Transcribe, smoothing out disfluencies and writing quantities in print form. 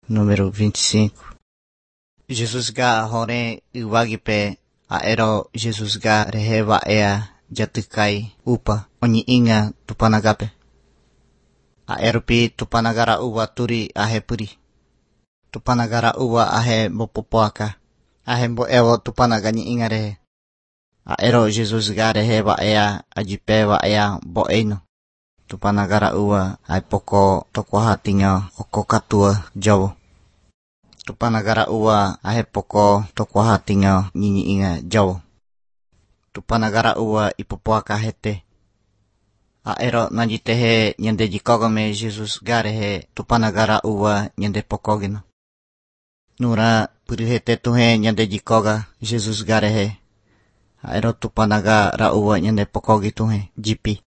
número 25. Jesus ga hore iwagipe aero Jesus ga reheva ea jatukai upa onyi inga tupanagape. Aeropi tupanagara uwa turi ahe puri. Tupanagara uwa ahe mopopoaka. Ahe mbo ewo tupanagani inga rehe. Aero Jesus ga reheva ea ajipewa ea bo eino. Tupanagara uwa ai poko toko hatinga oko katua jawo. Tupanagara uwa ahe poko toko hatinga nyinyi inga jawo. Tupanagara uwa ipopoaka hete. Aero najitehe nyende jikogame Jesus garehe tupanagara uwa nyende pokogino. Nura purihete tuhe nyende jikoga Jesus garehe. Aero tupanagara uwa nyende pokogi tuhe jipi.